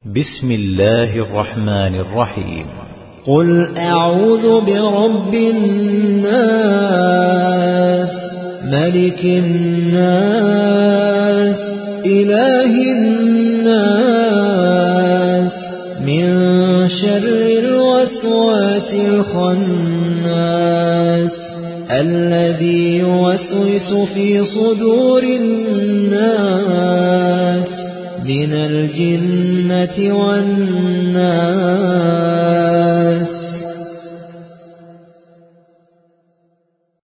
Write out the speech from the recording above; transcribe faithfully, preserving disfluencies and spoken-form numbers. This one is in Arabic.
بسم الله الرحمن الرحيم. قل أعوذ برب الناس ملك الناس إله الناس من شر الوسواس الخناس الذي يوسوس في صدور الناس من الجنة والناس.